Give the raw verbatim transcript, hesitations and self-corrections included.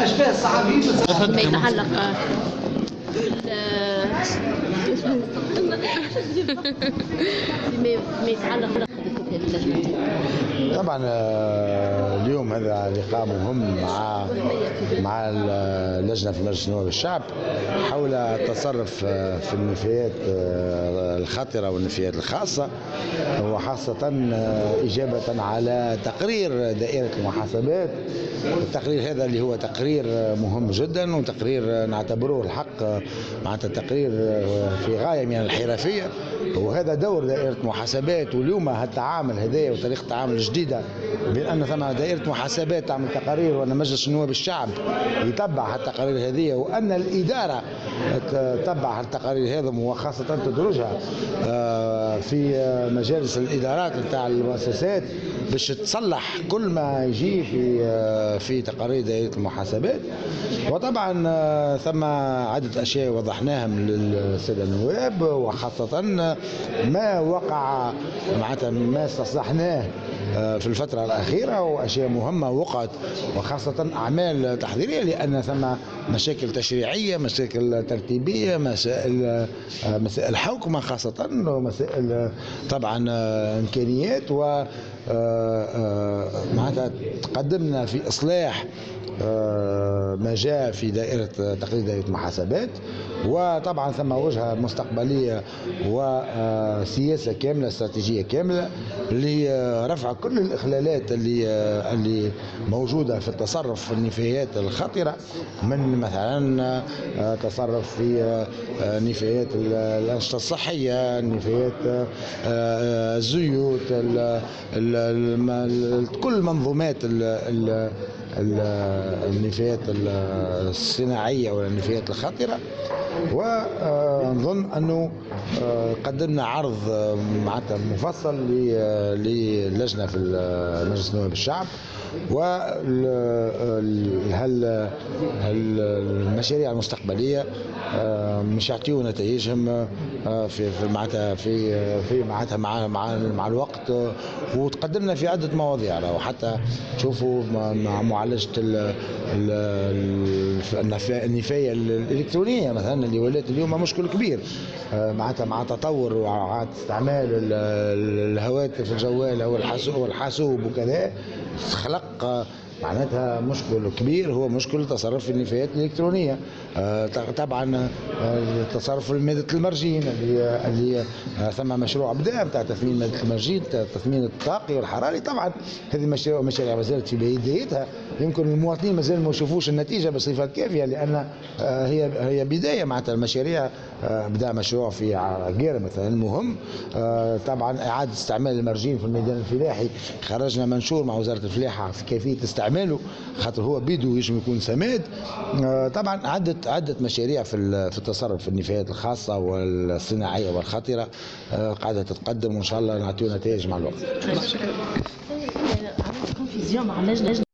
اشباه الصحفيين فيما يتعلق فيما يتعلق بهذه اللجنة. طبعا اليوم هذا لقاء مهم مع مع اللجنه في مجلس نواب الشعب حول التصرف في النفايات الخطره والنفايات الخاصه، وخاصه اجابه على تقرير دائره المحاسبات. التقرير هذا اللي هو تقرير مهم جدا، وتقرير نعتبره الحق معناتها تقرير في غايه من الحرفيه، وهذا دور دائره المحاسبات. واليوم هالتعامل هذايا وطريقه التعامل الجديده بين ان ثم دائره محاسبات تعمل تقارير وان مجلس نواب الشعب يتبع هالتقارير هذه، وان الاداره تتبع هالتقارير هذه، وخاصه تدرجها في مجالس الادارات نتاع المؤسسات باش تصلح كل ما يجي في في تقارير دائره المحاسبات. وطبعا ثم عده اشياء وضحناهم للساده النواب، وخاصه ما وقع معناتها ما استصلحناه في الفترة الأخيرة، وأشياء مهمة وقعت، وخاصة أعمال تحضيرية، لأن ثم مشاكل تشريعية، مشاكل ترتيبية، مسائل مسائل حوكمة خاصة، ومسائل طبعا إمكانيات. و معناتها تقدمنا في إصلاح ما جاء في دائرة تقرير دائرة المحاسبات، وطبعا ثم وجهة مستقبلية وسياسة كاملة استراتيجية كاملة لرفع كل الإخلالات اللي اللي موجودة في التصرف في النفايات الخطرة، من مثلا تصرف في نفايات الأنشطة الصحية، نفايات الزيوت، كل منظومات النفايات الصناعية ولا النفايات الخطرة. ونظن أنه قدمنا عرض معناتها مفصل للجنة في مجلس نواب الشعب، والمشاريع المستقبلية مش يعطيوا نتائجهم في معناتها في في معناتها مع مع مع الوقت. وتقدمنا في عدة مواضيع، وحتى تشوفوا مع معالجة النفاية الإلكترونية مثلا اللي ولات اليوم مشكل كبير، معناتها مع تطور وعاد استعمال الهواتف الجوال او الحاسوب وكذا، خلق معناتها مشكل كبير، هو مشكل تصرف في النفايات الإلكترونية. طبعا تصرف في مادة المرجين اللي اللي ثم مشروع بدأ بتاع تثمين مادة المرجين، تثمين الطاقي والحراري. طبعا هذه مشاريع مشاريع ما زالت في بدايتها، يمكن المواطنين ما زالوا ما يشوفوش النتيجة بصفة كافية، لأن هي هي بداية. معناتها المشاريع بدأ مشروع في عقيرة مثلا مهم، طبعا إعادة استعمال المرجين في الميدان الفلاحي، خرجنا منشور مع وزارة الفلاحة في كيفية استعماله، خاطر هو بيدو يجب يكون سماد. طبعا عدة عدة مشاريع في في التصرف في النفايات الخاصة والصناعية والخطرة قاعدة تتقدم، وإن شاء الله نعطيو نتائج مع الوقت.